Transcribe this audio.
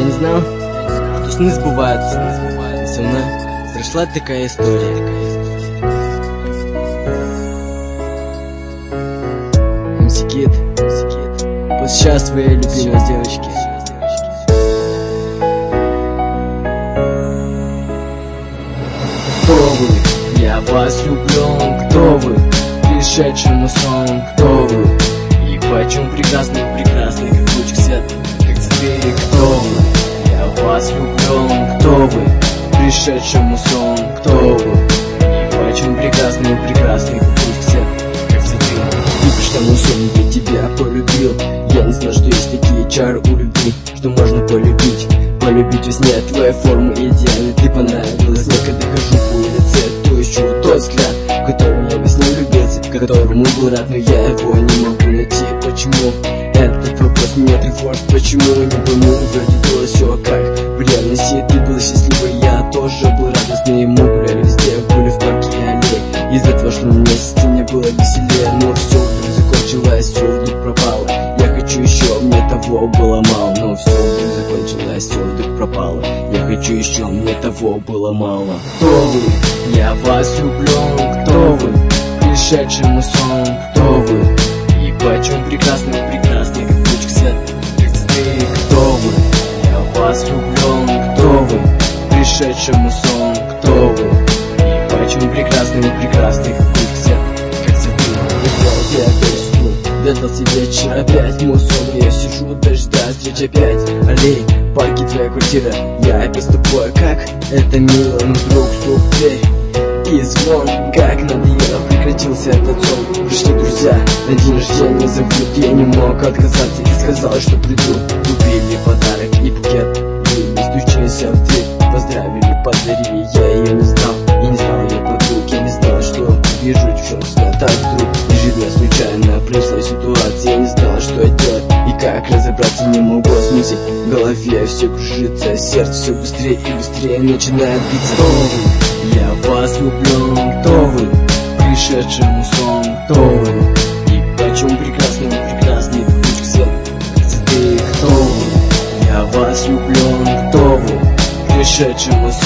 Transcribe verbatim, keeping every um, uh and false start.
не знал, что сны сбываются. Со мной прошла такая история. Мсикит, вот сейчас своей любимой девочки. Кто вы? Я вас люблю. Кто вы? Пришедшему сон. Кто вы? И почему прекрасный, прекрасный, как лучик света, как цветы. Кто вы? Я вас люблю. Кто вы? Пришедшему сон. Кто вы? И почему прекрасный, прекрасный, как лучик света, как цветы. Ты пришла мой сон, я тебя полюбил. Я не знал, что есть такие чары у любви, что можно полюбить. Полюбить во сне твоя форма идеальна. Ты понравилась мне, когда хожу по улице. То еще тот взгляд, которым я во сне влюбился, которому был рад, но я его не могу найти. Почему? Этот вопрос меня тревожит. Почему? Не пойму, вроде было все как в реальности. Ты была счастлива, я тоже был радостный. Мы гуляли везде, были в парке и аллее. Из-за этого, что на месяце мне было веселее. Но все вдруг закончилось, все вдруг пропало. Я хочу еще, мне того было мало. Но все вдруг закончилось, все вдруг пропало. Я хочу еще, мне того было мало. Кто вы? Я вас люблю. Кто вы? Пришедшему сон. Кто вы? И почему прекрасный, прекрасный, как лучик света, как цветы. Кто вы? Я вас люблю. Кто вы? Пришедшему сон. Кто вы? И почему прекрасный, прекрасный, как лучик света, как цветы. Я опять сплю, дождался вечер, опять мой сон. Я сижу, дождаюсь встреч опять. Аллей, парки, твоя квартира. Я опять с тобой, как это мило. Но вдруг стук в дверь и звон, как надоело, прекратился этот сон. Пришли друзья на день рождения, зовут. Я не мог отказаться и сказал, что приду. Купили подарок и букет, и стучались в дверь, поздравили, подарили. Я ее не знал, я не знал ее подруг. Я не знал, что вижу девчонку, а так вдруг неожиданно, случайно произошла ситуация. Я не знал, что делать и как разобраться. Не могу осмыслить, в голове все кружится, сердце все быстрее и быстрее начинает биться. Кто вы? Я вас люблю. Кто вы? Пришедшему сон. Кто вы? И почему прекрасный, прекрасный, как лучик света, как цветы. Кто вы? Я вас люблю. Кто вы? Пришедшему сон.